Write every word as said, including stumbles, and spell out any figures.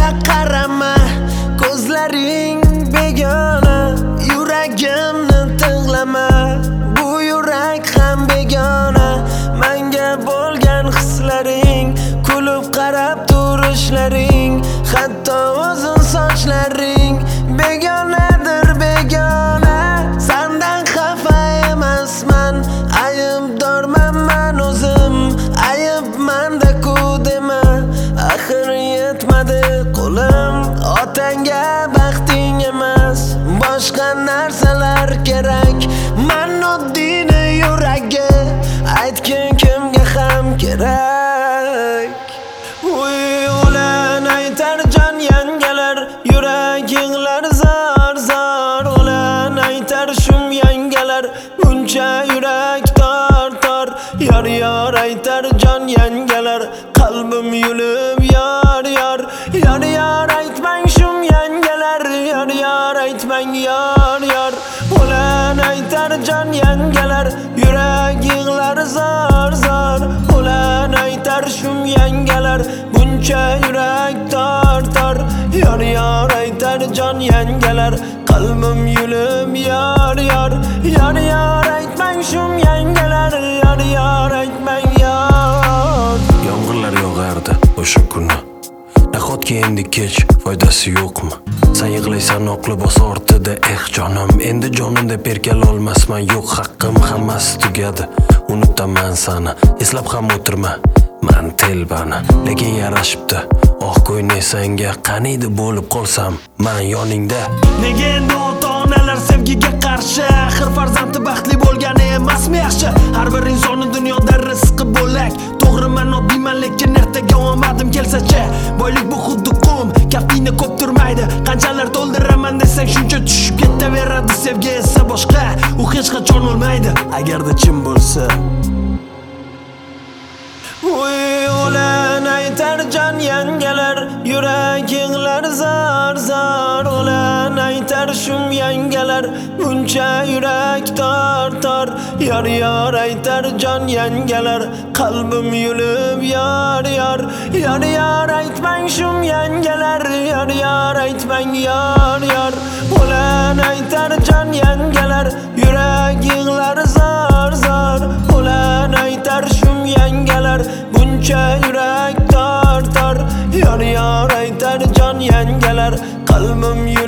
qarama, ko'zlaring begona, yuragimni tig'lama. Bu yurak ham begona, menga bo'lgan hislaring, kulib qarab turishlaring, hatto uzun sochlaring begonadir begona. Sendan xafa emasman, aybdorman men o'zim, ayb menda-ku dema. Axir yetmadi qo'lim, otangga baxting emas, boshqa narsalar kerak. Men oddiyni yuragi, aytgin kimga ham kerak. Uy o'lan aytar jon yangalar, yuraginglar zor zor. O'lan aytar shum yangalar, buncha yurak tor tor. Yor yor aytar jon yangalar, qalbim yulib yor yor. Yor yor aytmang shum yangalar, yor yor aytmang yor yor. O'lan aytar jon yangalar, yuraginglar zor zor. O'lan aytar shum yangalar, buncha yurak tor tor. Yor yor aytar jon yangalar, qalbim yulib yor yor. Yor yor aytmang shum yangalar, yor yor aytmang yor. Yomg'irlar yog'ardi o'sha kuni, nahotki endi kech foydasi yo'qmi? Sen yig'laysan oqli bos ortida, eh jonim, endi jonim deb erkalolmasman, yo'q haqqim, hammasi tugadi. Unutaman sani, eslab ham o'tirma men telbani, lekin yarashibdi. Oh ko'ynay senga qaniydi bo'lib qolsam men yoningda. Nega endi ota-onalar sevgiga qarshi? Axir farzandi baxtli bo'lgani emasmi yaxshi? Har bir insonning dunyoda rizqi bo'lak. To'g'ri men oddiyman, lekin ertaga omadim kelsa-chi, boylik bu xuddi qum, kaftingda ko'p turmaydi. Qanchalar to'ldiraman desang shuncha tushib ketaveradi. Sevgi esa boshqa, u hech qachon o'lmaydi agarda chin bo'lsa. Uy o'lan aytar jon yangalar, yuraginglar zor zor. O'lan aytar shum yangalar, buncha yurak tor tor. Yor yor aytar jon yangalar, qalbim yulib yor yor. Yor yor aytmang shum yangalar, yor yor aytmang yor yor. O'lan aytar jon yangalar, yuraginglar zor zor. O'lan aytar shum yangalar, buncha yurak tor tor. Yor yor aytar jon yangalar, qalbim yulib